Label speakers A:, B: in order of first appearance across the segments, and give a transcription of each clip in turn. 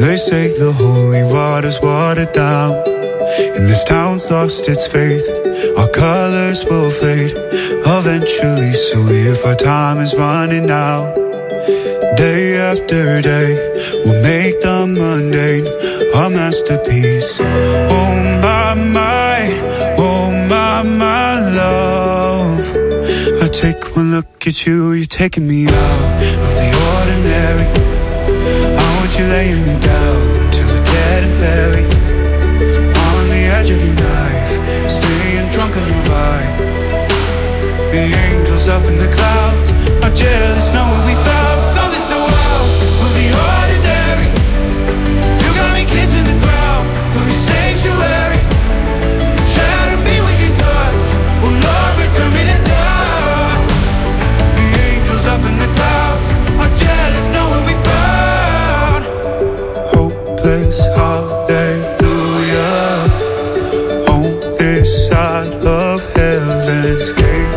A: They say the holy water's watered down, and this town's lost its faith. Our colors will fade eventually, so if our time is running out, day after day, we'll make the mundane a masterpiece. Oh my love, I take one look at you, you're taking me out of the ordinary. I want you laying me down till we're dead and buried, on the edge of your knife, staying drunk on your ride. The angels up in the clouds are jealous knowing we found something so out of the ordinary. You got me kissing the ground of your sanctuary. Shatter me with your touch, oh Lord, return me to dust. The angels up in the clouds are jealous knowing we found hopeless hallelujah on this side of heaven's gate.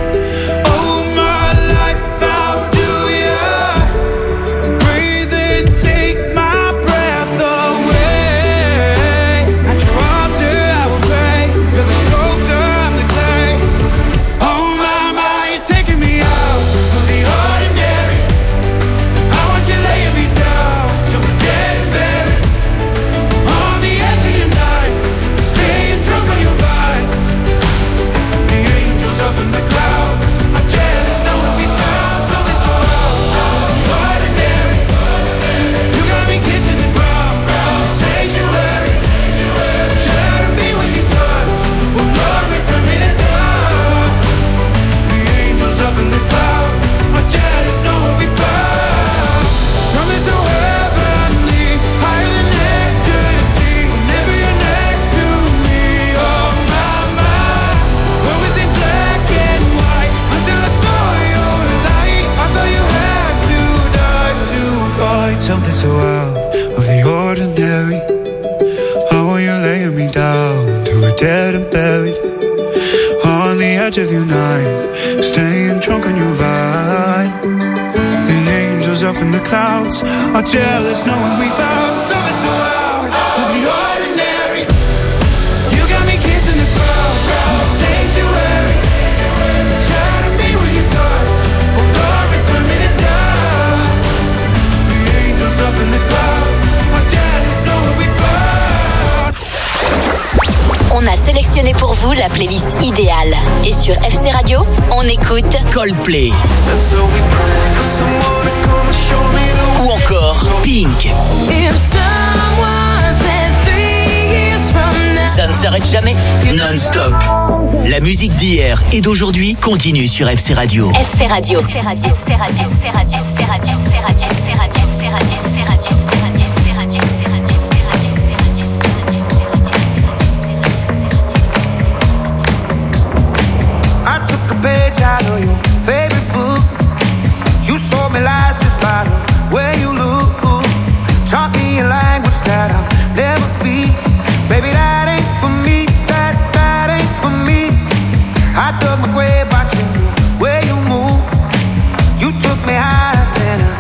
A: Something so out of the ordinary. I want you laying me down till we're dead and buried, on the edge of your knife, staying drunk on your vine. The angels up in the clouds are jealous knowing we found something so out of the ordinary. You got me kissing the ground, sanctuary. Shatter me with your touch, oh Lord, return me to dust. The angels up in the clouds are jealous knowing we found.
B: On a sélectionné pour vous la playlist idéale. Et sur FC Radio, on écoute Coldplay. Ou encore Pink. Ça ne s'arrête jamais, non-stop. La musique d'hier et d'aujourd'hui continue sur FC Radio. FC Radio. FC Radio. FC Radio. FC Radio. FC Radio. FC Radio. FC Radio. FC Radio. FC Radio.
C: Out of your favorite book, you sold me lies just by the way you look. Taught me a language that I'll never speak. Baby, that ain't for me. That ain't for me. I dug my grave watching the way you move. You took me higher than a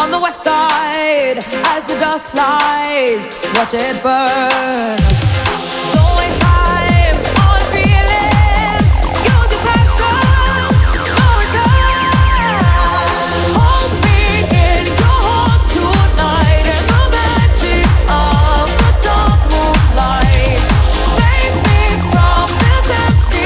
D: on the west side. As the dust flies, watch it burn. Don't waste time on a feeling. Use your passion for return. Hold me in your heart tonight in the magic of the dark moonlight. Save me from this empty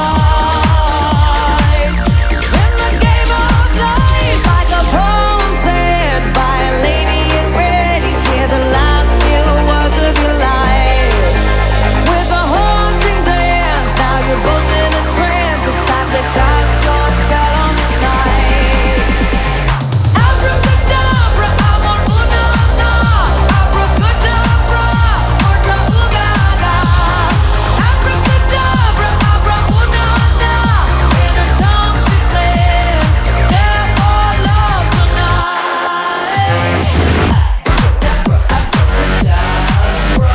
D: fight. In the game of life, like a poem said by a lady in red, you hear the last few words of your life. With a haunting dance, now you're both in a trance. It's time to cast your spell on the night. Abracadabra, I'm on una-na. Abracadabra, orta-ooga-ga. Abracadabra, abra-una-na. In her tongue she said, death or love tonight. Abracadabra, abracadabra.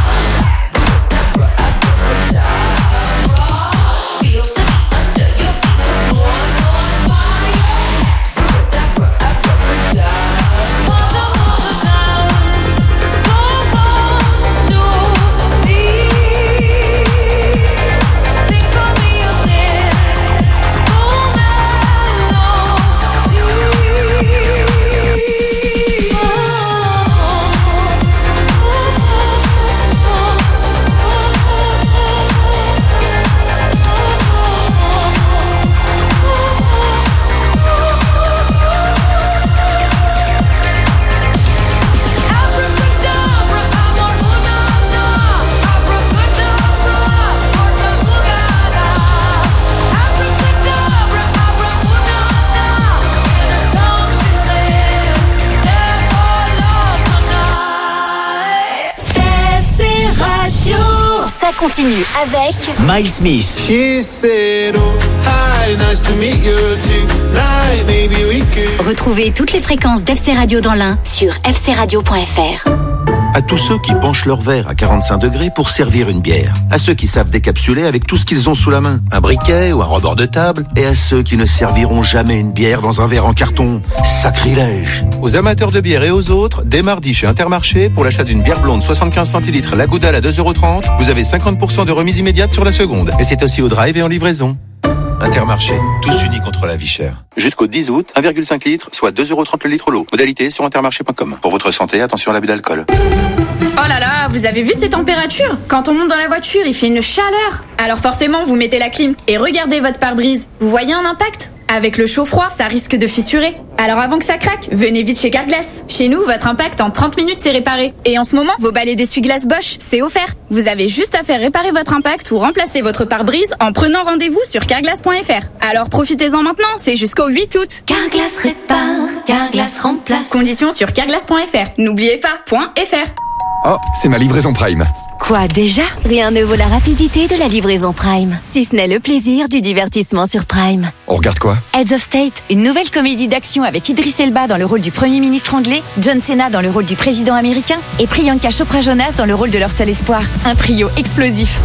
D: Feel the beat under your feet, the floor's on fire. Abracadabra, abracadabra. Phantom of the dance, don't come to me. Sing for me your sin, full Abracadabra, I'm on una-na. Abracadabra, orta-ooga-ga. Abracadabra, abra-una-na. In her tongue she said, death or love tonight. FC Radio.
B: Ça continue avec Miles Smith.
E: She said, oh, hi, nice to meet you tonight. Maybe we could.
B: Retrouvez toutes les fréquences d'FC Radio dans l'Ain sur fcradio.fr.
F: À tous ceux qui penchent leur verre à 45 degrés pour servir une bière. À ceux qui savent décapsuler avec tout ce qu'ils ont sous la main. Un briquet ou un rebord de table. Et à ceux qui ne serviront jamais une bière dans un verre en carton. Sacrilège. Aux amateurs de bière et aux autres, dès mardi chez Intermarché, pour l'achat d'une bière blonde 75 centilitres La Goudale à 2,30 €, vous avez 50% de remise immédiate sur la seconde. Et c'est aussi au drive et en livraison. Intermarché, tous unis contre la vie chère. Jusqu'au 10 août, 1,5 litre, soit 2,30 € le litre l'eau. Modalité sur intermarché.com. Pour votre santé, attention à l'abus d'alcool.
G: Oh là là, vous avez vu ces températures? Quand on monte dans la voiture, il fait une chaleur. Alors forcément, vous mettez la clim et regardez votre pare-brise. Vous voyez un impact? Avec le chaud-froid, ça risque de fissurer. Alors avant que ça craque, venez vite chez Carglass. Chez nous, votre impact en 30 minutes c'est réparé. Et en ce moment, vos balais d'essuie-glace Bosch, c'est offert. Vous avez juste à faire réparer votre impact ou remplacer votre pare-brise en prenant rendez-vous sur carglass.fr. Alors profitez-en maintenant, c'est jusqu'au 8 août.
D: Carglass répare, Carglass remplace.
G: Conditions sur carglass.fr. N'oubliez pas, .fr.
H: Oh, c'est ma livraison Prime.
I: Quoi déjà? Rien ne vaut la rapidité de la livraison Prime, si ce n'est le plaisir du divertissement sur Prime.
H: On regarde quoi?
I: Heads of State, une nouvelle comédie d'action avec Idris Elba dans le rôle du Premier ministre anglais, John Cena dans le rôle du président américain et Priyanka Chopra Jonas dans le rôle de leur seul espoir. Un trio explosif.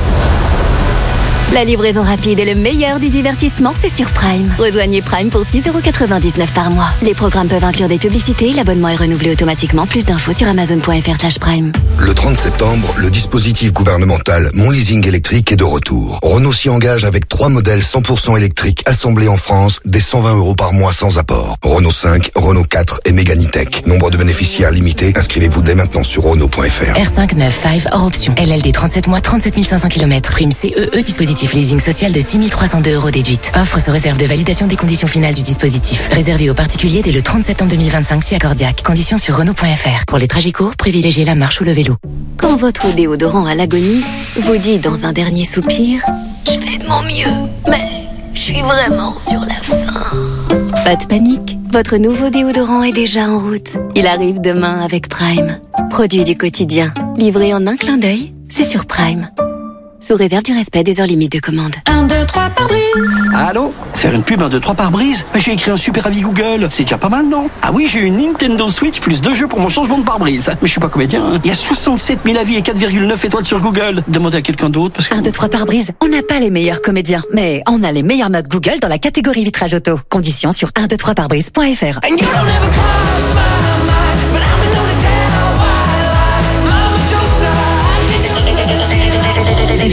I: La livraison rapide et le meilleur du divertissement, c'est sur Prime. Rejoignez Prime pour 6,99 € par mois. Les programmes peuvent inclure des publicités, l'abonnement est renouvelé automatiquement. Plus d'infos sur amazon.fr/prime.
J: Le 30 septembre, le dispositif gouvernemental Mon Leasing électrique est de retour. Renault s'y engage avec 3 modèles 100% électriques assemblés en France, dès 120 € par mois sans apport. Renault 5, Renault 4 et Mégane E-Tech. Nombre de bénéficiaires limité. Inscrivez-vous dès maintenant sur Renault.fr.
K: R5 95 hors option. LLD 37 mois, 37 500 km. Prime CEE, dispositif leasing social de 6 302 € déduite. Offre sous réserve de validation des conditions finales du dispositif. Réservé aux particuliers dès le 30 septembre 2025 si accordiaque. Conditions sur Renault.fr. Pour les trajets courts, privilégiez la marche ou le vélo.
I: Quand votre déodorant à l'agonie vous dit dans un dernier soupir « Je fais de mon mieux, mais je suis vraiment sur la fin ». Pas de panique, votre nouveau déodorant est déjà en route. Il arrive demain avec Prime. Produit du quotidien, livré en un clin d'œil, c'est sur Prime. Sous réserve du respect des heures limites de commande.
G: 1, 2, 3 pare-brise.
L: Allô? Faire une pub 1, 2, 3 pare-brise? J'ai écrit un super avis Google. C'est déjà pas mal, non? Ah oui, j'ai eu une Nintendo Switch plus 2 jeux pour mon changement de pare-brise. Mais je suis pas comédien, hein. Il y a 67 000 avis et 4,9 étoiles sur Google. Demandez à quelqu'un d'autre parce que...
M: 1, 2, 3 pare-brise. On n'a pas les meilleurs comédiens, mais on a les meilleures notes Google dans la catégorie vitrage auto. Conditions sur 1, 2, 3 pare-brise.fr.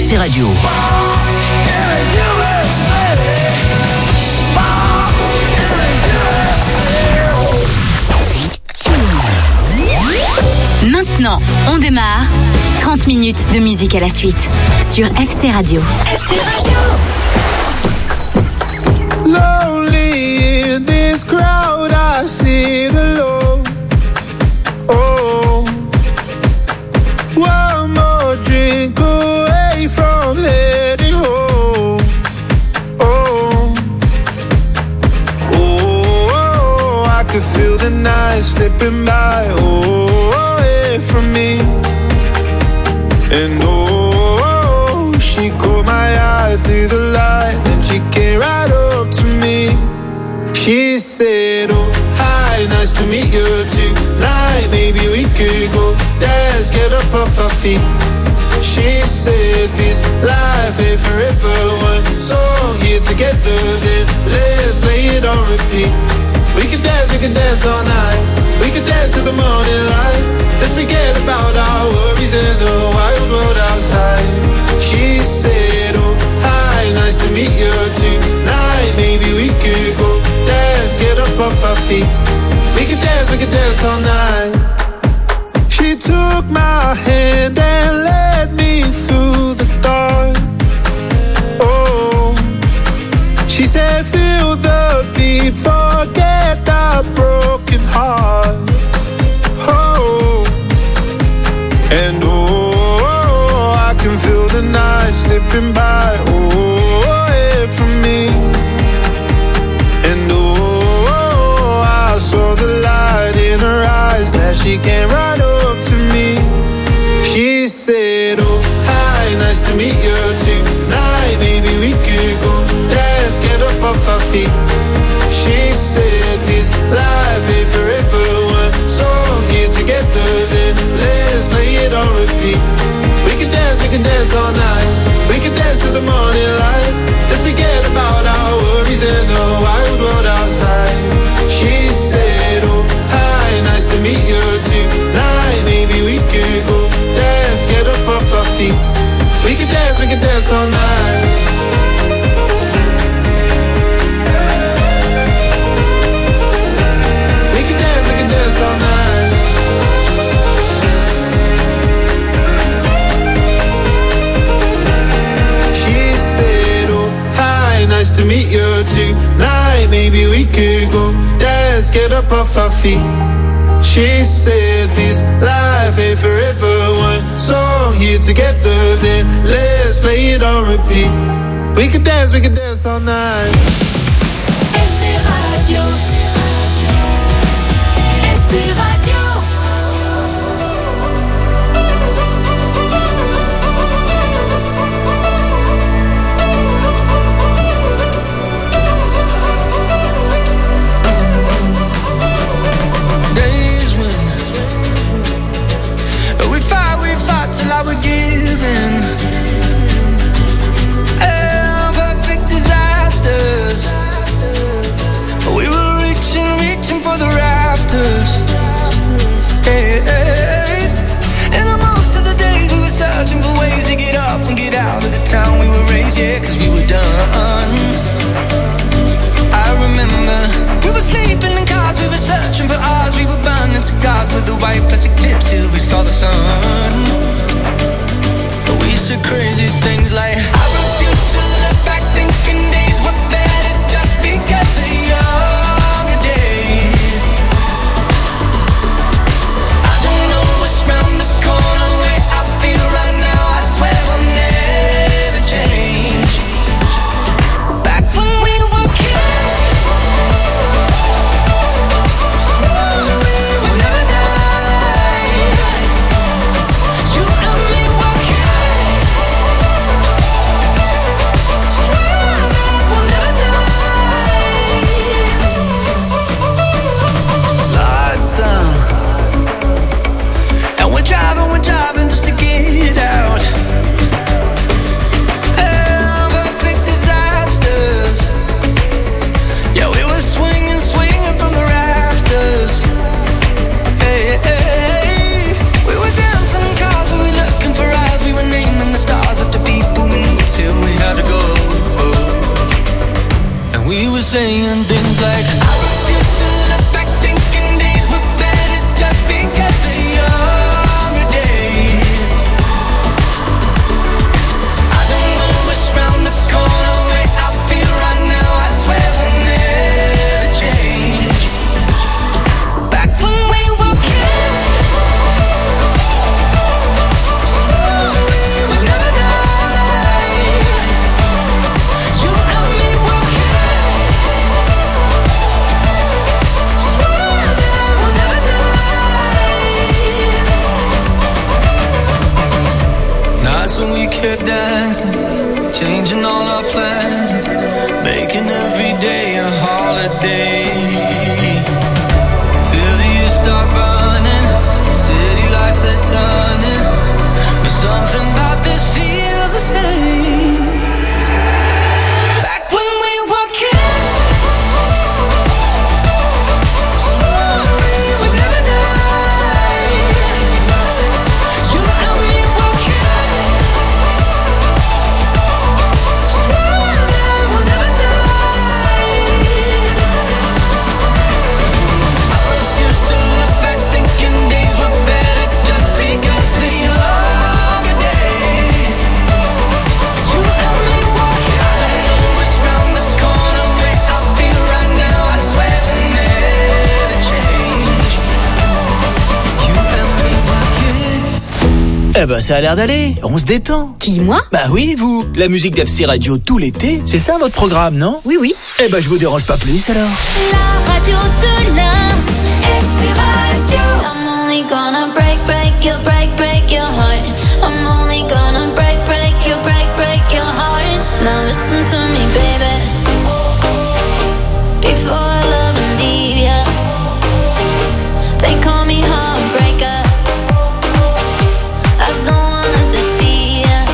B: FC Radio.
I: Maintenant, on démarre. 30 minutes de musique à la suite sur FC Radio. FC Radio.
E: Lonely in this crowd, I sit alone. Oh, one more drink away from heading home. Oh, oh, I could feel the night slipping by. Away from me, and she caught my eye through the light, and she came right up to me. She said, oh, hi, nice to meet you tonight. Maybe we could go dance, get up off our feet. She said, this life ain't forever. One song here together, then let's play it on repeat. We can dance all night. We can dance till the morning light. Let's forget about our worries in the wild world outside. She said, oh, hi, nice to meet you tonight. Maybe we could go dance, get up off our feet. We can dance all night. She took my hand and led me through the dark. Oh, she said, feel the beat, forget the broken heart. Oh, and I can feel the night slipping by, away from me. And I saw the light in her eyes, glad she came right up to me. She said, oh, hi, nice to meet you tonight. Maybe we could go dance, get up off our feet. She said, this life ain't forever. One song here together, then let's play it on repeat. We can dance all night. We can dance till the morning light. Let's forget about our worries in the wild world outside. She said, oh, hi, nice to meet you tonight. Maybe we could go dance, get up off our feet. We can dance all night. Dance all night. She said, oh, hi, nice to meet you tonight. Maybe we could go dance, get up off our feet. She said, this life ain't forever. One song here together, then let's play it on repeat. We can dance all night.
D: FC Radio. FC Radio.
N: Days when we fought till I was giving. Perfect disasters. We were reaching for the rafters. Hey. And most of the days we were searching for ways to get up and get out of the town we were raised, yeah, cause we were done. I remember we were sleeping in cars, we were searching for ours, we were burning cigars with the white plastic tips till we saw the sun. We said crazy things like, I refuse to look back thinking days were better just because of younger days. I don't know what's round the corner, way I feel right now, I swear I'll never change. Back when we were kids, swore that we would never die. You and me were kids, saying things like, I refuse to look back thinking days were better just because of younger days. I don't know what's round the corner, way I feel right now, I swear we'll never change. Back when we were kids, swore we would never die. You and me were kids, swore that we'll never die. Nights when we kept dancing, changing all our plans, making every day a holiday. Feel the years start burning, city lights they're turning, but something about this feels the same. Back when we were kids, swore we would never die. You and me were kids, swore that we'll never die. I refuse to look back thinking days were better just because the younger days. You and me were kids. I don't know what's round the corner, way I feel right now, I swear we'll never change. You and me were kids.
B: Eh ben ça a l'air d'aller, on se détend.
I: Qui, moi?
B: Bah oui, vous. La musique d'FC Radio tout l'été, c'est ça votre programme, non?
I: Oui, oui.
B: Eh ben je vous dérange pas plus alors.
D: La radio de l'un, FC Radio. I'm only gonna break your heart. I'm only gonna break your heart. Now listen to me, baby. Before I love and leave ya, they call me heartbreaker. I don't wanna deceive ya.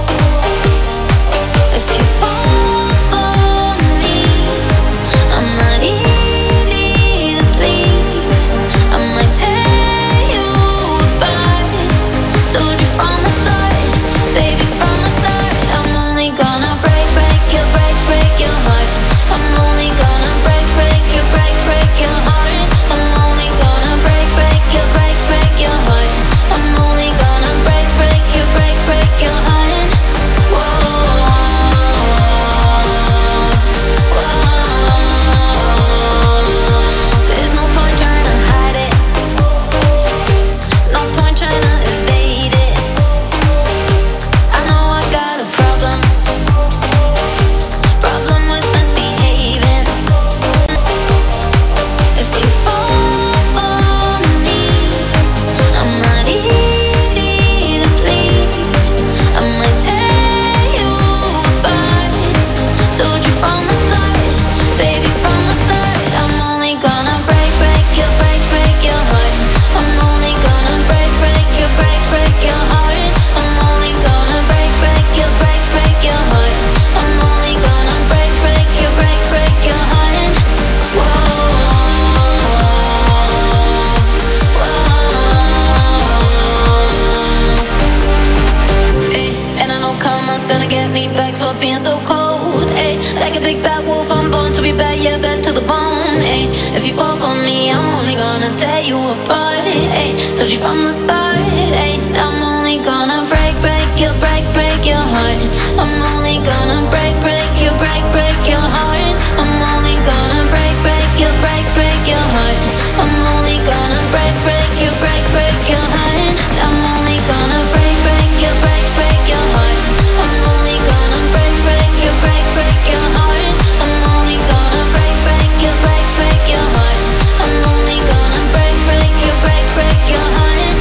D: If you fall for me, I'm not easy to please. I might tear you apart. Told you from the start, baby, from the start. I'm only gonna break your heart. I'm only gonna break your heart. I'm only gonna break your heart. I'm only gonna break your heart. Whoa, there's no point trying to hide it. No point trying to evade it. I know I got a problem with misbehaving. If you fall for me, I'm not easy to please. I might tear you apart. Told you from the start, baby, from the start. I'm only gonna break your heart. I'm only gonna break your heart. I'm only gonna break your heart. I'm only gonna break your heart. Ay, and I know karma's gonna get me back for being so cold. Ay, like a big bad wolf, I'm born to be bad, yeah, bad to the bone. Ay, if you fall for me, I'm only gonna tear you apart. Ay, told you from the start. Ay, I'm only gonna break your heart. I'm only gonna break your heart. I'm only gonna break your heart. I'm only gonna break your heart. I'm only gonna break your heart. I'm only gonna break your heart. I'm only gonna break your heart. I'm only gonna break your heart.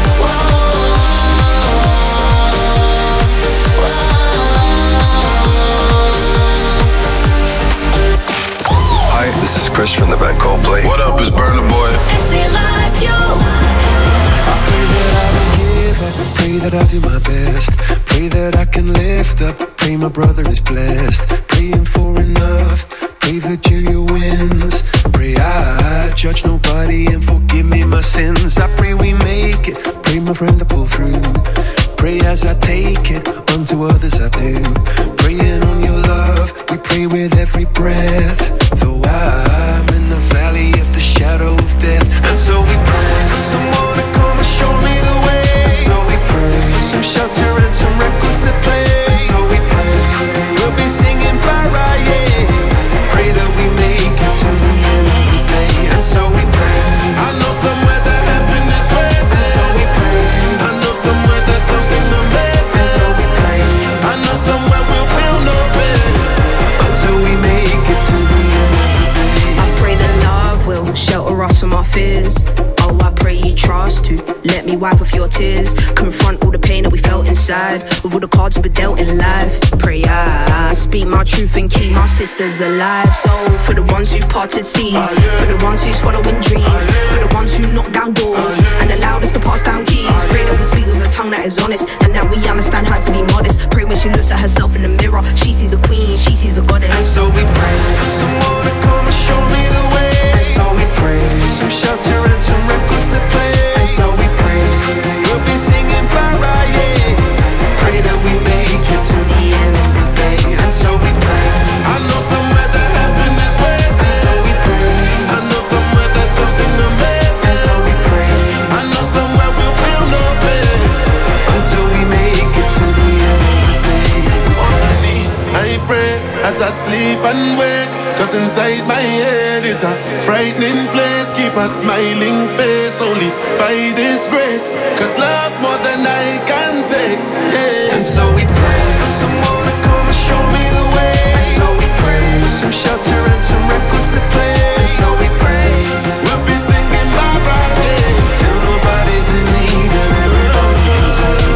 O: Hi, this is Chris from the band Coldplay.
E: What up, it's Burna Boy.
D: FC Radio.
C: I pray that I don't give up. Pray that I do my best. Pray that I can lift up. Pray my brother is blessed. Praying for enough. Pray Virginia wins. Pray I judge nobody and forgive me my sins. I pray we make it. Pray my friend to pull through. Pray as I take it. Unto others I do. Praying on your love. We pray with every breath. Though I'm in the valley of the shadow of death. And so we pray for someone to come and show me the way. And so we pray for some shelter and some records to play. And so we pray we'll be singing Mariah. Pray that we make it to the end of the day. And so we pray. I know somewhere that heaven is waiting. And so we pray. I know somewhere there's something amazing. And so we pray. I know somewhere we'll feel no pain until we make it to the end of the day.
P: I pray that love will shelter us from our fears. Oh, I pray you trust to let me wipe off your tears. Confront all the pain that we felt inside with all the cards we were dealt in life. Pray I speak my truth and keep my sisters alive. So for the ones who parted seas, for the ones who's following dreams, for the ones who knocked down doors and allowed us to pass down keys. Pray that we speak with a tongue that is honest and that we understand how to be modest. Pray when she looks at herself in the mirror, she sees a queen, she sees a goddess.
C: And so we pray for someone to come and show me the way. And so we pray for some shelter and some records to play. And so we pray we'll be singing Mariah. Pray that we make it to the end of the day. And so we pray. I know somewhere that heaven is waiting. And so we pray. I know somewhere there's something amazing. And so we pray. I know somewhere we'll feel no pain until we make it to the end of the day. On my knees I pray as I sleep and wake. Cause inside my head is a frightening place. Keep a smiling face only by this grace. Cause love's more than I can take, yeah. And so we pray for someone to come and show me the way. And so we pray for some shelter and some records to play. And so we pray we'll be singing Mariah till nobody's in need and everybody can sing.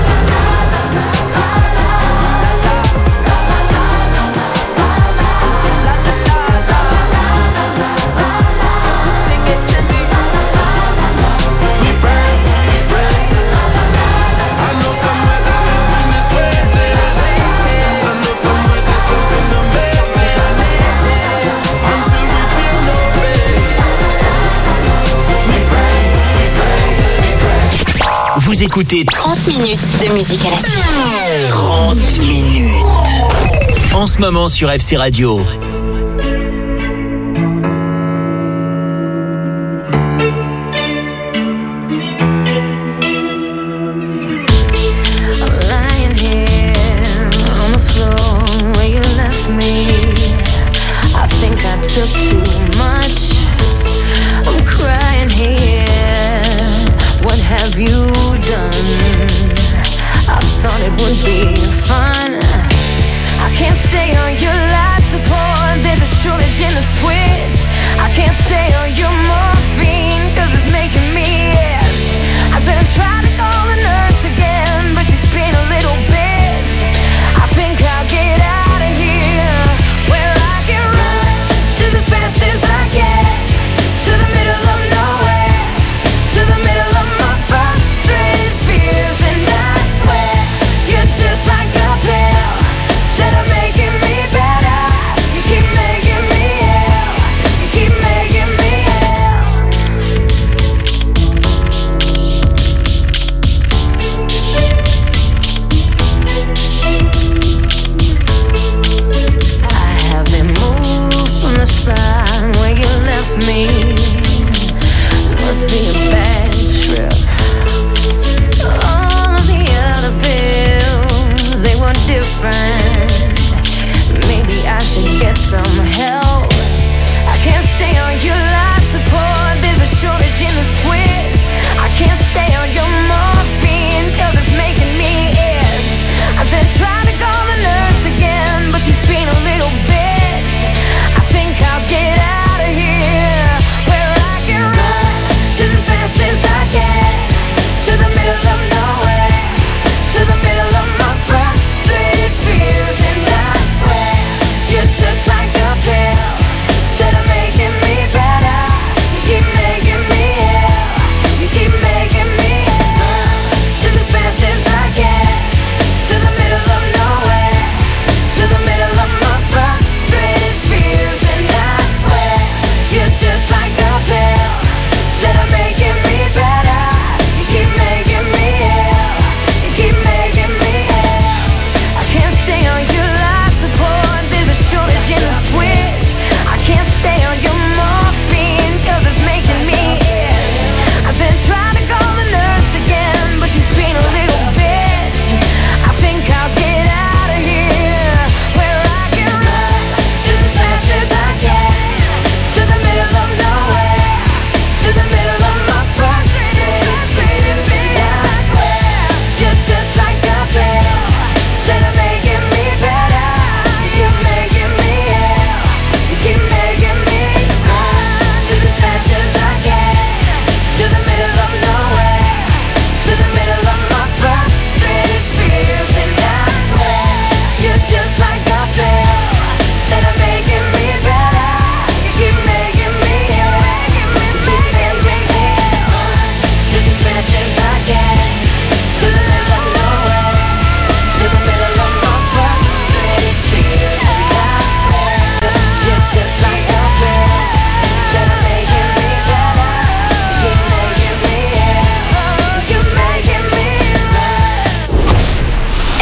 B: Vous écoutez
Q: 30 minutes de musique à la suite.
B: 30 minutes. En ce moment sur FC Radio.
R: Took too much. I'm crying here. What have you done? I thought it would be fun. I can't stay on your life support. There's a shortage in the switch. I can't stay on your morphine, cause it's making me itch. I said I tried to call the nurse again, but she's been a little bitch. I think I'll get out of here, where I can run just as fast as I can, to the middle of nowhere, to the middle of my frustrated fears. And I swear, you're just like a pill. Instead of making me better, you keep making me ill. You keep making me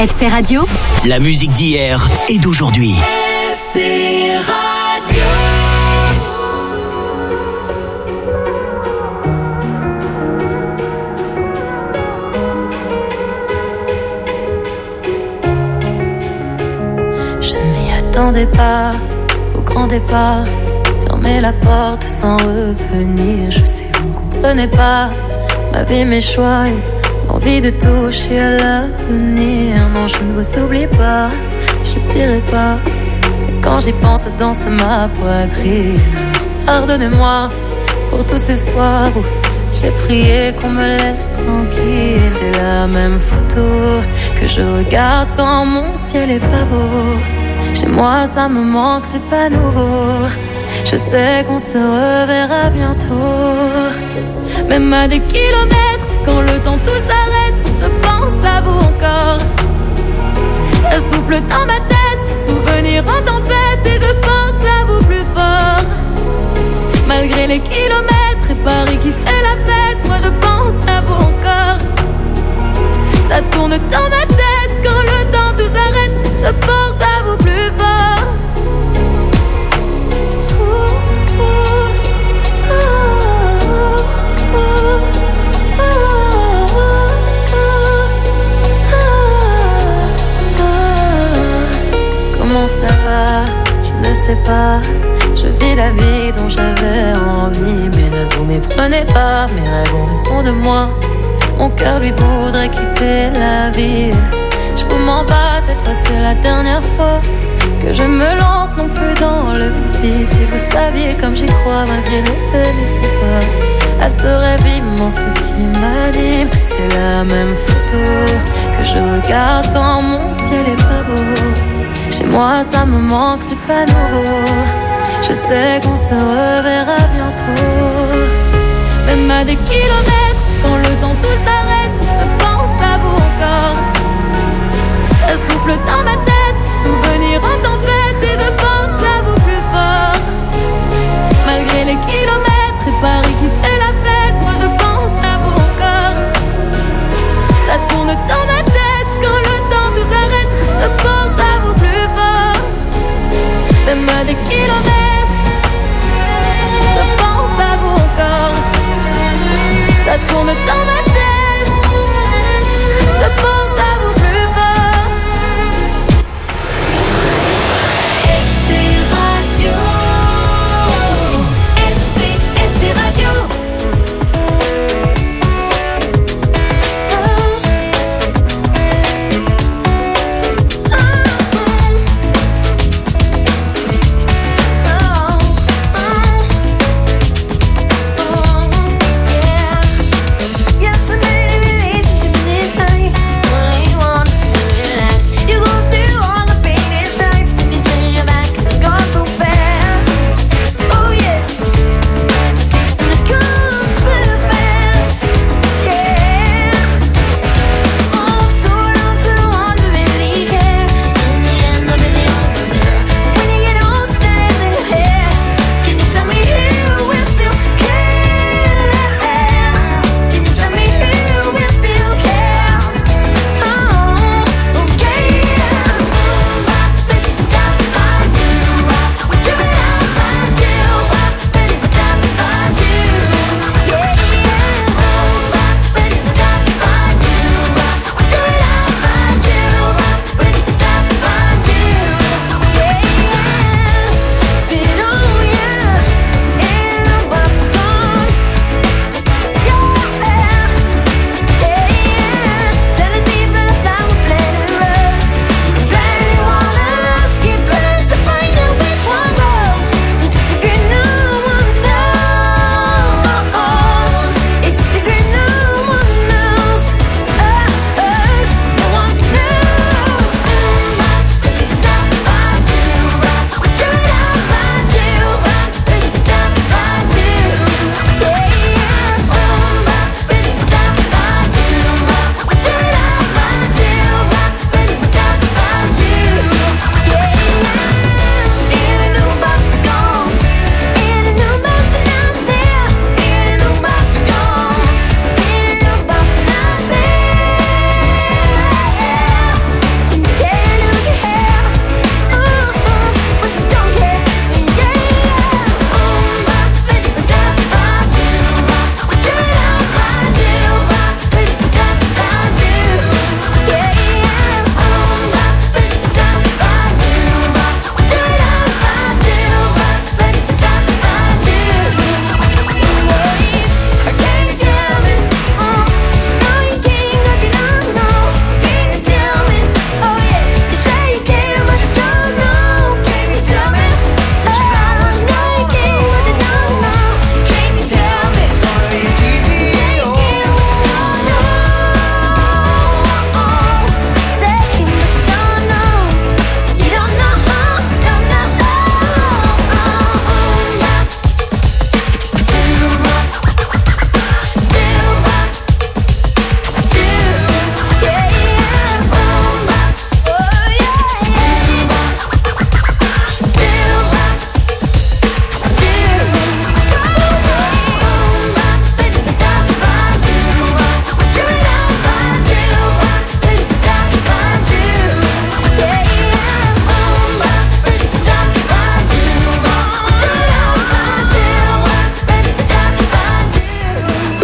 B: FC Radio, la musique d'hier et d'aujourd'hui.
D: FC Radio.
R: Je ne m'y attendais pas au grand départ. Fermer la porte sans revenir. Je sais, vous ne comprenez pas ma vie, mes choix et l'envie de toucher à l'avenir. Non, je ne vous oublie pas, je ne dirai pas. Mais quand j'y pense, danse ma poitrine. Alors pardonnez-moi pour tous ces soirs où j'ai prié qu'on me laisse tranquille. C'est la même photo que je regarde quand mon ciel est pas beau. Chez moi ça me manque, c'est pas nouveau. Je sais qu'on se reverra bientôt. Même à des kilomètres, quand le temps tout s'arrête, je pense à vous encore. Ça souffle dans ma tête, souvenir en tempête, et je pense à vous plus fort. Malgré les kilomètres et Paris qui fait la fête, moi je pense à vous encore. Ça tourne dans ma tête, quand le temps tout s'arrête, je pense à vous plus fort. Comment ça va? Je ne sais pas. Je vis la vie dont j'avais envie. Mais ne vous méprenez pas, mes rêves ont raison de moi. Mon cœur lui voudrait quitter la ville. Je vous mens pas, cette fois c'est la dernière fois que je me lance non plus dans le vide. Si vous saviez comme j'y crois malgré les peines, il faut pas à ce rêve immense qui m'anime. C'est la même photo que je regarde quand mon ciel est pas beau. Chez moi ça me manque, c'est pas nouveau. Je sais qu'on se reverra bientôt. Même à des kilomètres, quand le temps tout s'arrête, je pense à vous encore. Ça souffle dans ma tête, souvenir en tempête, et je pense à vous plus fort. Malgré les kilomètres et Paris qui fait la fête, moi je pense à vous encore. Ça tourne dans ma tête, quand le temps tout s'arrête, je pense à vous plus fort. Même à des kilomètres, je pense à vous encore. Ça tourne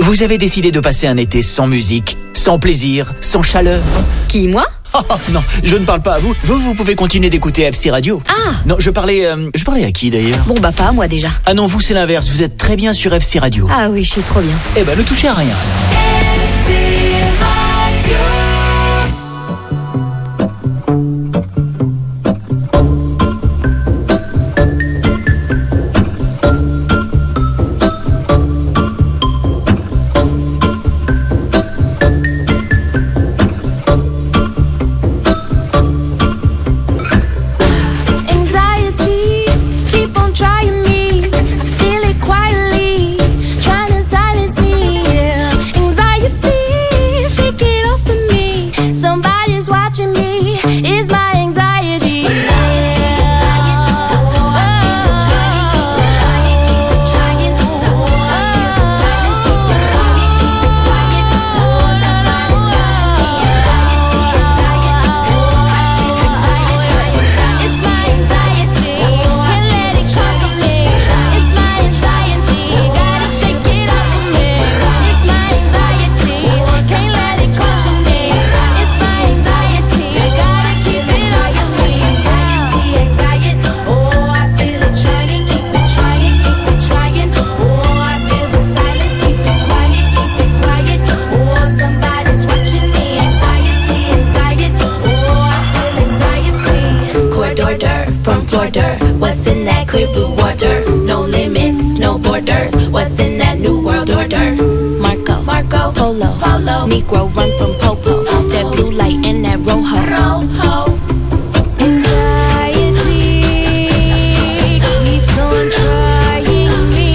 B: Vous avez décidé de passer un été sans musique, sans plaisir, sans chaleur.
I: Qui, moi?
B: Oh, non, je ne parle pas à vous. Vous pouvez continuer d'écouter FC Radio.
I: Ah!
B: Non, je parlais à qui d'ailleurs?
I: Bon, bah, pas à moi déjà.
B: Ah non, vous c'est l'inverse. Vous êtes très bien sur FC Radio.
I: Ah oui, je suis trop bien.
B: Eh ben, ne touchez à rien.
D: FC Radio.
R: What's in that clear blue water? No limits, no borders. What's in that new world order? Marco, Polo, Negro run from Popo. That blue light and that rojo. Anxiety keeps on trying me.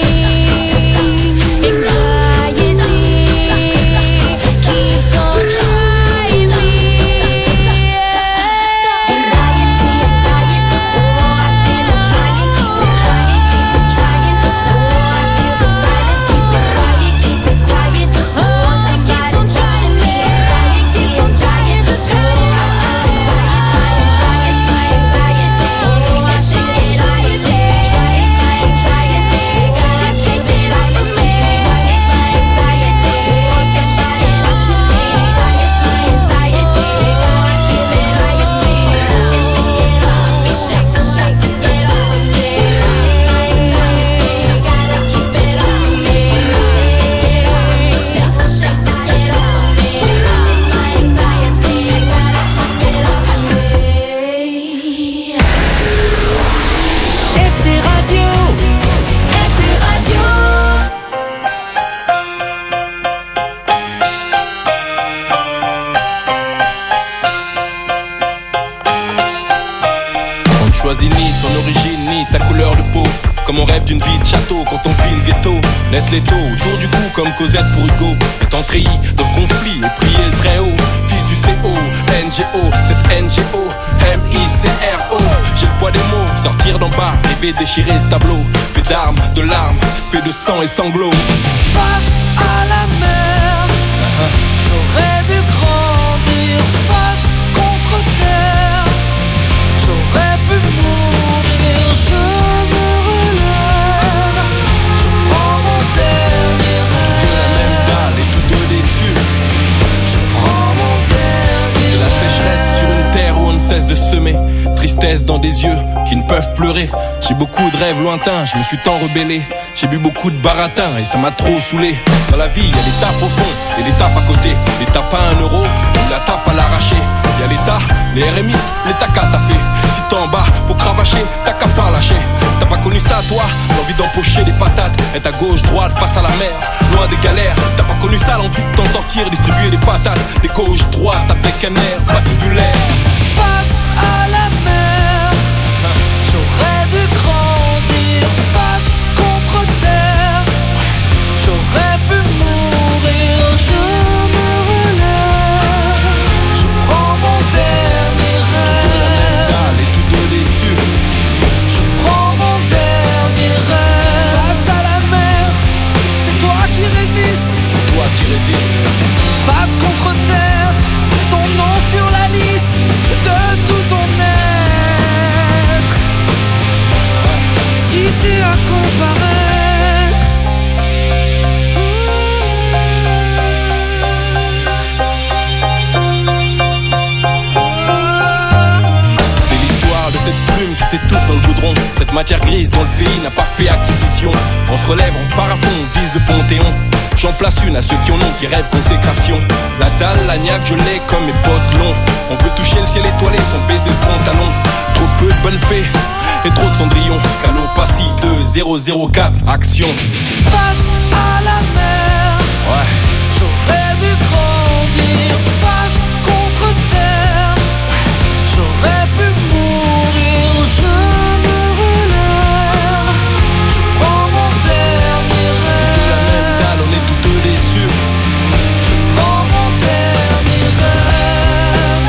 R: Anxiety keeps on trying me. Anxiety, oh, I feel I'm trying, keep it trying, keep it trying. Oh, I feel the silence, keep it quiet, keep it tired. Oh, somebody's watching me. Anxiety, I'm tired of trying.
S: choisit ni son origine ni sa couleur de peau. Comme on rêve d'une vie de château quand on vit le ghetto. Naître l'étau autour du cou comme Cosette pour Hugo. Étant treillis dans le conflit et prier le très haut. Fils du CO, NGO, cette NGO, MICRO. J'ai le poids des mots, sortir d'en bas, rêver déchirer ce tableau. Fait d'armes, de larmes, fait de sang et sanglots.
D: Face à la mer, j'aurais dû grandir. Face contre terre, j'aurais pu mourir. Je me relève, je prends mon dernier rêve.
S: De la même dalle et tous deux déçus.
D: Je prends mon dernier
S: rêve. C'est la sécheresse sur une terre où on ne cesse de semer. Tristesse dans des yeux qui ne peuvent pleurer. J'ai beaucoup de rêves lointains, je me suis tant rebellé. J'ai bu beaucoup de baratin et ça m'a trop saoulé. Dans la vie, il y a des tapes au fond et des tapes à côté. Les tapes à 1 euro ou la tape à l'arraché. Il y a l'État, les RMistes, les tacas t'as fait. Si t'es en bas, faut cravacher, t'as qu'à pas lâcher. T'as pas connu ça toi, l'envie d'empocher des patates. Être à gauche, droite, face à la mer, loin des galères. T'as pas connu ça, l'envie de t'en sortir, distribuer des patates. Des gauche, droite, avec un air patibulaire.
D: Face à la mer, j'aurais dû grandir. Face contre terre, j'aurais pu mourir. Je me relève, je prends mon dernier rêve.
S: Et tous deux déçus.
D: Je prends mon dernier rêve. Face à la mer, c'est toi qui résistes.
S: C'est toi qui résistes.
D: Face contre terre, ton nom sur la liste de tout ton être. Si tu as comparaître,
S: le goudron. Cette matière grise dont le pays n'a pas fait acquisition. On se relève, on part à fond, on vise le Panthéon. J'en place une à ceux qui en ont, qui rêvent consécration. La dalle, la niaque, je l'ai comme mes potes longs. On veut toucher le ciel étoilé sans baisser le pantalon. Trop peu de bonnes fées et trop de cendrillons. Calopassie 2004, action.
N: Face à la mer,
S: ouais.
N: J'aurais dû grandir. Face contre terre, j'aurais pu mourir. Je me relève, je prends mon dernier rêve.
S: De la même dalle, on est tous déçus.
N: Je prends mon dernier rêve.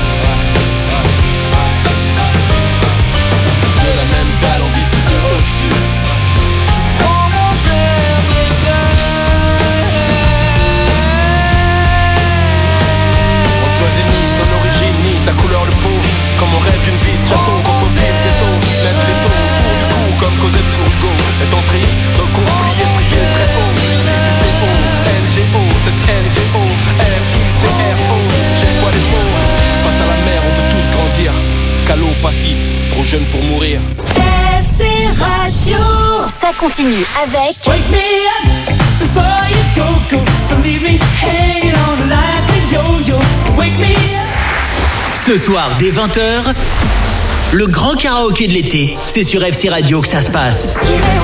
S: De la même dalle, on vise tout de au-dessus.
N: Je prends mon dernier rêve.
S: On choisit ni son origine, ni sa couleur de peau. Comme on rêve d'une vie de château, quand on tire des taux. Lève les taux autour du cou, comme Cosette Courgo. Est entré sur le conflit et prié très haut. ICCO, LGO, cette LGO, RICRO. J'ai quoi les mots. Face à la mer, on veut tous grandir. Calopassie, trop jeune pour mourir.
D: FC Radio.
Q: Ça continue avec
D: Wake me up before you go. Don't leave me hanging on like a yo-yo. Wake me up.
B: Ce soir, dès 20h, le grand karaoké de l'été. C'est sur FC Radio que ça se passe.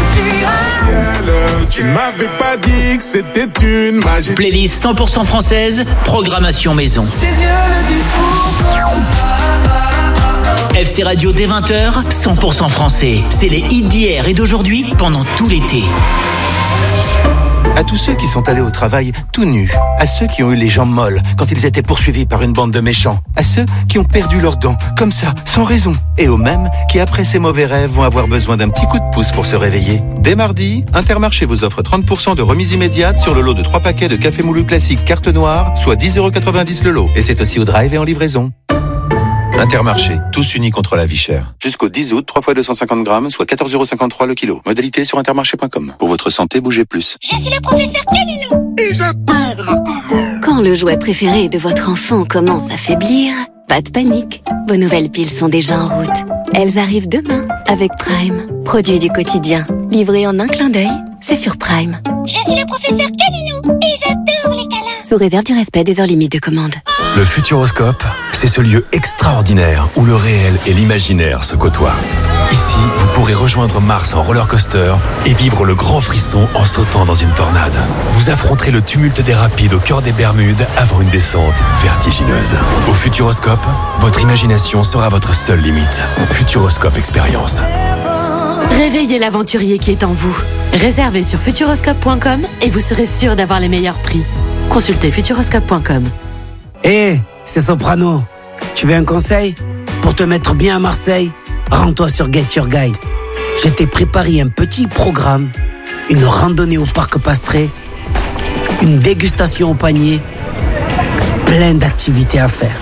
E: Tu m'avais pas dit que c'était une magie.
B: Playlist 100% française, programmation maison.
N: Tes yeux le disent pourtant.
B: FC Radio dès 20h, 100% français. C'est les hits d'hier et d'aujourd'hui pendant tout l'été.
F: À tous ceux qui sont allés au travail tout nus, à ceux qui ont eu les jambes molles quand ils étaient poursuivis par une bande de méchants, à ceux qui ont perdu leurs dents, comme ça, sans raison, et aux mêmes qui, après ces mauvais rêves, vont avoir besoin d'un petit coup de pouce pour se réveiller. Dès mardi, Intermarché vous offre 30% de remise immédiate sur le lot de 3 paquets de café moulu classique carte noire, soit 10,90€ le lot. Et c'est aussi au drive et en livraison. Intermarché, tous unis contre la vie chère. Jusqu'au 10 août, 3 fois 250 grammes, soit 14,53€ le kilo. Modalité sur intermarché.com. Pour votre santé, bougez plus.
T: Je suis le professeur Calino. Et j'adore. Quand le jouet préféré de votre enfant commence à faiblir, pas de panique. Vos nouvelles piles sont déjà en route. Elles arrivent demain avec Prime. Produit du quotidien. Livré en un clin d'œil, c'est sur Prime.
Q: Je suis le professeur Calino et j'adore les câlins.
T: Sous réserve du respect des heures limites de commande.
U: Le Futuroscope, c'est ce lieu extraordinaire où le réel et l'imaginaire se côtoient. Ici, vous pourrez rejoindre Mars en roller coaster et vivre le grand frisson en sautant dans une tornade. Vous affronterez le tumulte des rapides au cœur des Bermudes avant une descente vertigineuse. Au Futuroscope, votre imagination sera votre seule limite. Futuroscope Expérience.
V: Réveillez l'aventurier qui est en vous. Réservez sur futuroscope.com et vous serez sûr d'avoir les meilleurs prix. Consultez futuroscope.com.
W: Hé, c'est Soprano. Tu veux un conseil? Pour te mettre bien à Marseille, rends-toi sur Get Your Guide. Je t'ai préparé un petit programme, une randonnée au parc Pastré, une dégustation au panier, plein d'activités à faire.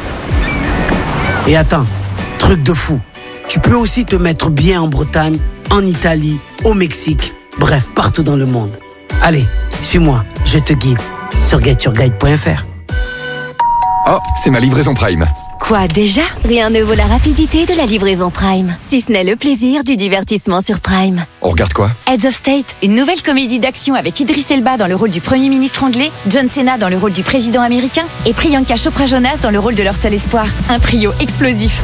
W: Et attends, truc de fou, tu peux aussi te mettre bien en Bretagne, en Italie, au Mexique, bref, partout dans le monde. Allez, suis-moi, je te guide sur getyourguide.fr.
H: Oh, c'est ma livraison Prime.
T: Quoi déjà? Rien ne vaut la rapidité de la livraison Prime. Si ce n'est le plaisir du divertissement sur Prime.
H: On regarde quoi?
I: Heads of State, une nouvelle comédie d'action avec Idris Elba dans le rôle du Premier ministre anglais, John Cena dans le rôle du président américain et Priyanka Chopra Jonas dans le rôle de leur seul espoir. Un trio explosif.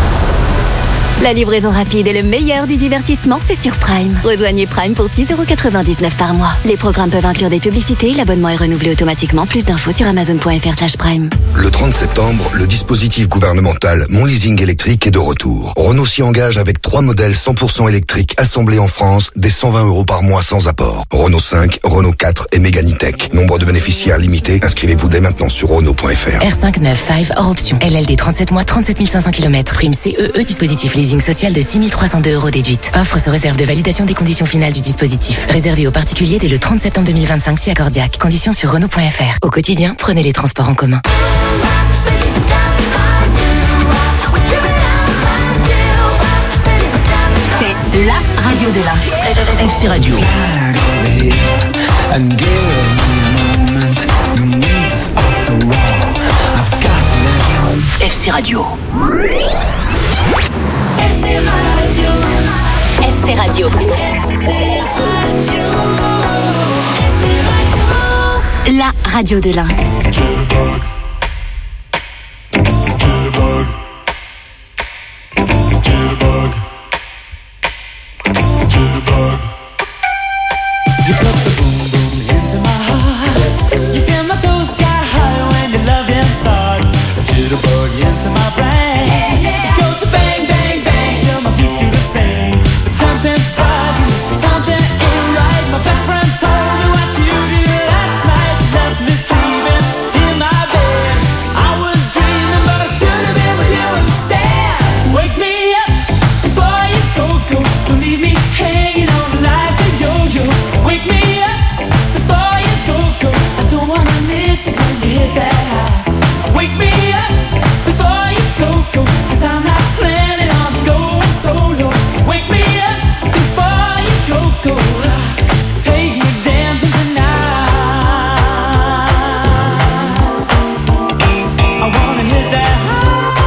T: La livraison rapide et le meilleur du divertissement, c'est sur Prime. Rejoignez Prime pour 6,99€ par mois. Les programmes peuvent inclure des publicités, l'abonnement est renouvelé automatiquement. Plus d'infos sur amazon.fr/prime.
J: Le 30 septembre, le dispositif gouvernemental Mon Leasing électrique est de retour. Renault s'y engage avec 3 modèles 100% électriques assemblés en France, dès 120€ par mois sans apport. Renault 5, Renault 4 et Mégane E-Tech. Nombre de bénéficiaires limité. Inscrivez-vous dès maintenant sur Renault.fr.
K: R5 9 hors option. LLD 37 mois, 37 500 km. Prime CEE, dispositif leasing social de 6 302€ déduite. Offre sous réserve de validation des conditions finales du dispositif. Réservé aux particuliers dès le 30 septembre 2025 si accordiaque. Conditions sur Renault.fr. Au quotidien, prenez les transports en commun.
Q: C'est la radio de la
B: FC Radio. FC Radio.
D: FC Radio.
I: FC Radio. La radio de l'Ain.
A: Jitterbug into my brain. It goes to bang, bang, bang till my feet do the same. But something's bugging, something ain't right. My best friend told me what you did last night. You left me sleeping in my bed. I was dreaming, but I should have been with you instead. Wake me up before you go. Don't leave me hanging on like a yo-yo. Wake me up before you go. I don't wanna miss it when you hit that high. Wake me up before you go, 'cause I'm not planning on going solo. Wake me up before you go. Take me dancing tonight. I wanna hit that high.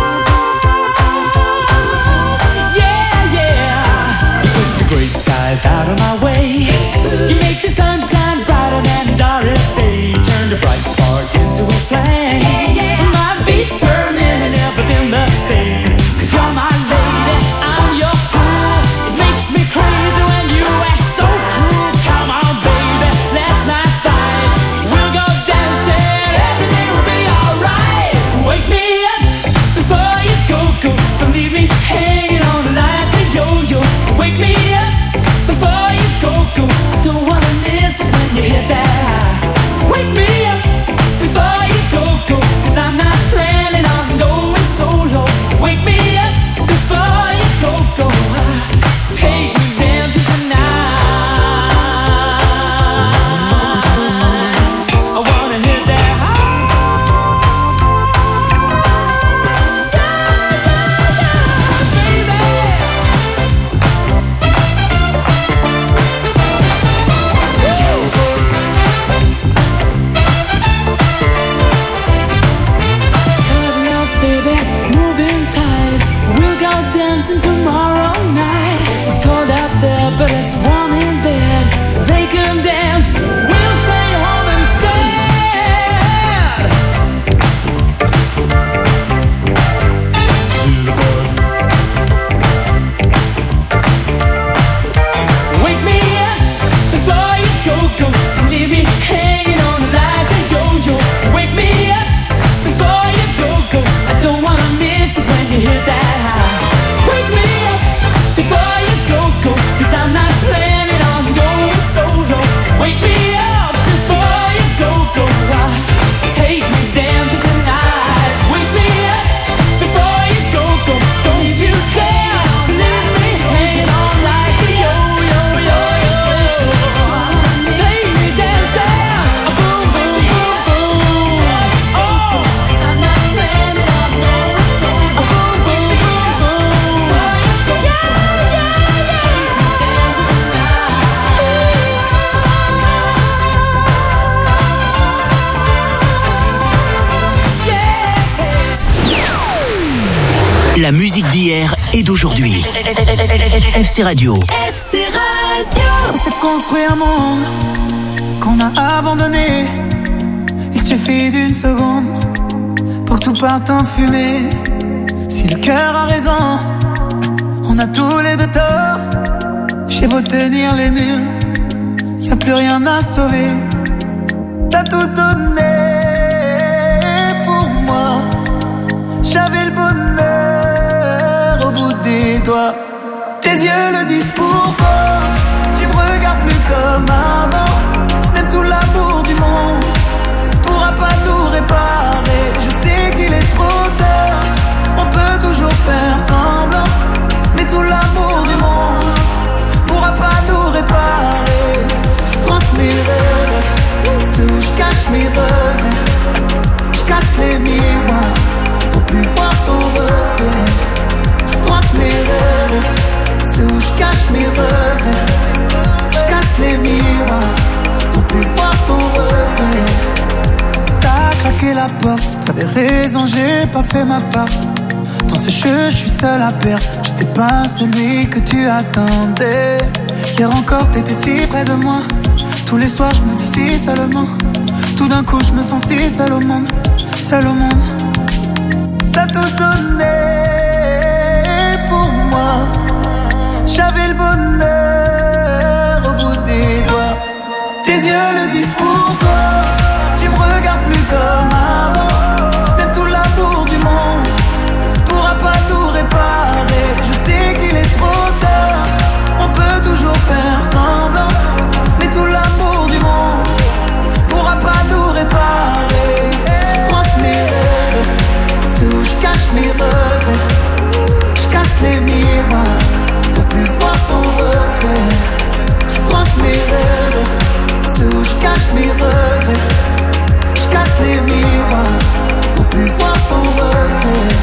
A: Yeah, yeah. You put the gray skies out of my way. You make the sunshine brighter than Doris Day. Turn the bright spark into a flame. Beats burning and everything the same. 'Cause you're my lady, I'm your fool. It makes me crazy when you act so cruel. Come on, baby, let's not fight. We'll go dancing, everything will be alright. Wake me up before you go. Don't leave me hanging on like a yo-yo. Wake me up before you go. I don't wanna miss it when you hit that high. Wake me up before you go. 'Cause I'm not planning on going solo. Wake me up before you go. Take me dancing tonight. I wanna hit that high. Yeah, baby, moving tight. We'll go dancing tomorrow night. It's cold out there, but it's warm in bed. They can dance, we'll stay home instead. Wake me up before you go. Don't leave me hanging on like a yo-yo. Wake me up before you go. I don't wanna miss it when you hit that high. Wake me up before you go. 'Cause I'm not planning on going solo. Wake me up before you go. Take me dancing tonight. Wake me up before you go. Don't you care to leave me hanging on like a yo-yo. Take me dancing, boom, boom, boom, boom. Oh, 'cause I'm not planning on going solo. Boom, boom, boom, boom. Yeah, yeah, yeah. Take me dancing tonight.
B: La musique d'hier et d'aujourd'hui. FC Radio.
C: FC Radio. On s'est construit un monde qu'on a abandonné. Il suffit d'une seconde pour que tout parte en fumée. Si le cœur a raison, on a tous les deux tort. J'ai beau tenir les murs, y a plus rien à sauver. T'as tout donné pour moi. J'avais le bonheur au bout des doigts. Tes yeux le disent pourquoi. Tu me regardes plus comme avant. Même tout l'amour du monde pourra pas nous réparer. Je sais qu'il est trop tard. On peut toujours faire semblant. Mais tout l'amour du monde pourra pas nous réparer. Je fonce mes rêves, ceux où je cache mes regrets. Je casse les miroirs pour plus voir ton reflet. Je fonce mes rêves, ceux où je cache mes regrets. Je casse les miroirs pour plus voir ton reflet. T'as claqué la porte, t'avais raison, j'ai pas fait ma part.
G: Dans ce jeu, je suis seul à perdre. J'étais pas celui que tu attendais. Hier encore, t'étais si près de moi. Tous les soirs, je me dis si seulement. Tout d'un coup, je me sens si seul au monde. Seul au monde. T'as tout donné pour moi. J'avais le bonheur au bout des doigts. Tes yeux le disent pour toi. Tu me regardes plus comme avant. Même tout l'amour du monde pourra pas tout réparer. Je sais qu'il est trop tard. On peut toujours faire semblant. Mais tout l'amour du monde pourra pas tout réparer. Je fronce mes rêves, ceux où je cache mes regrets. Je casse les miroirs pour plus voir ton reflet. Je fronce mes rêves, ceux où je cache mes regrets. Je casse les miroirs pour plus voir ton reflet.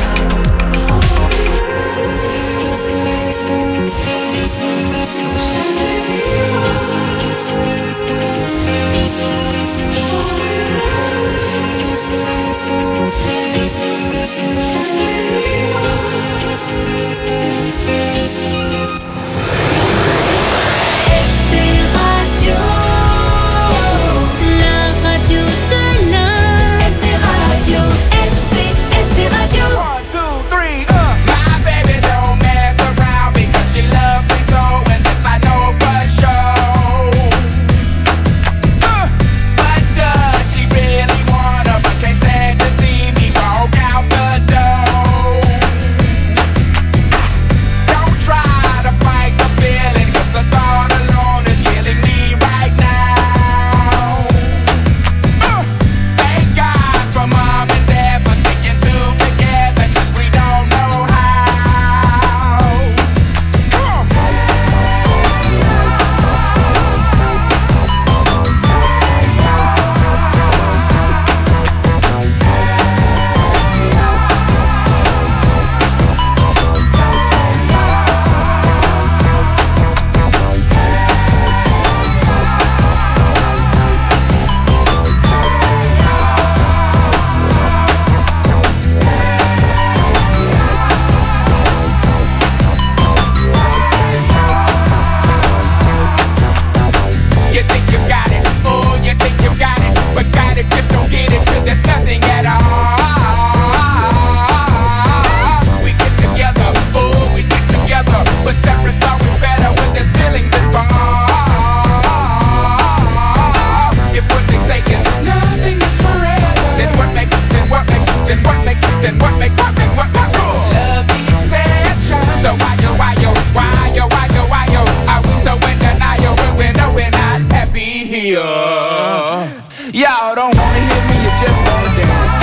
L: Y'all don't wanna hear me, you just wanna dance.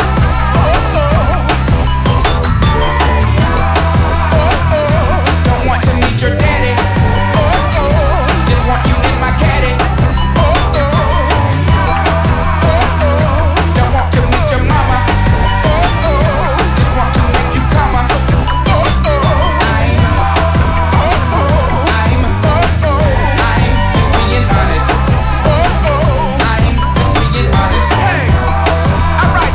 L: Don't want to meet your daddy. Just want you in my caddy. Don't want to meet your mama. Just want to make you come. I'm just being honest. I'm just being honest. Hey, alright.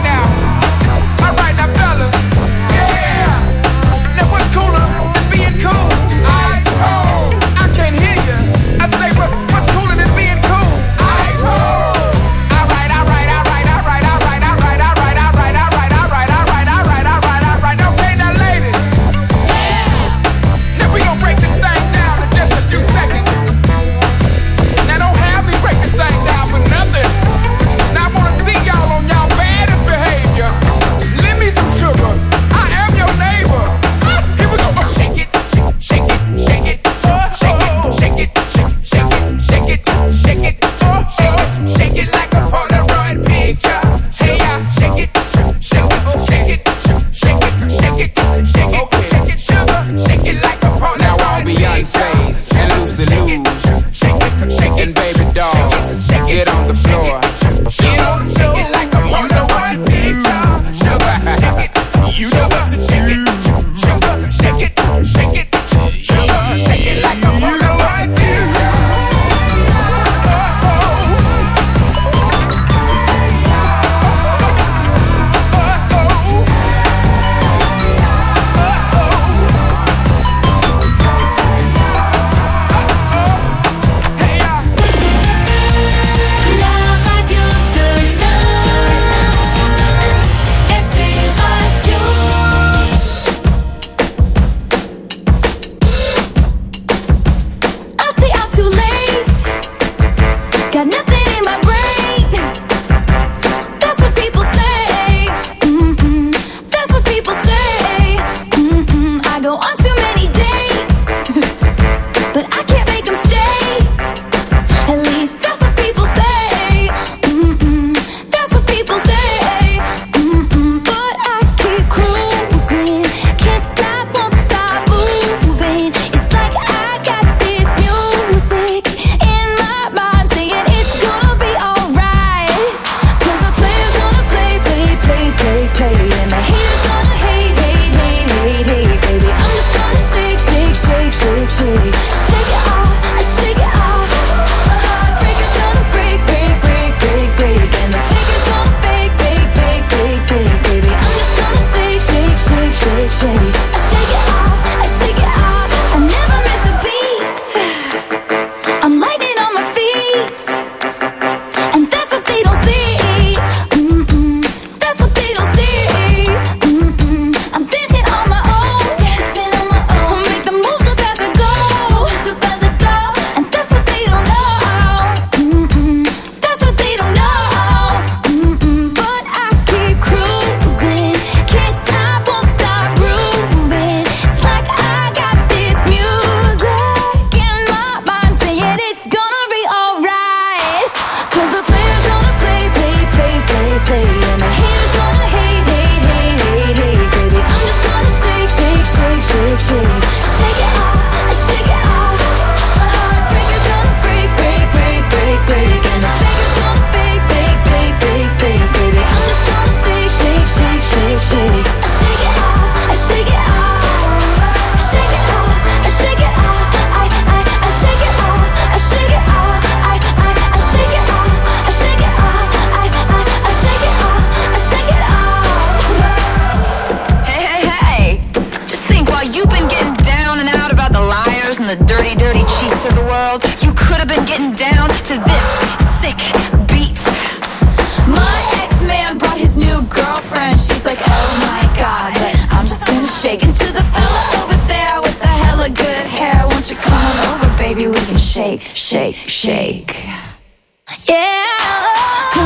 D: should've been getting down to this sick beat. My ex-man brought his new girlfriend. She's like, oh my god, but I'm just gonna shake. And to the fella over there with the hella good hair, won't you come on over, baby, we can shake, shake, shake. Yeah.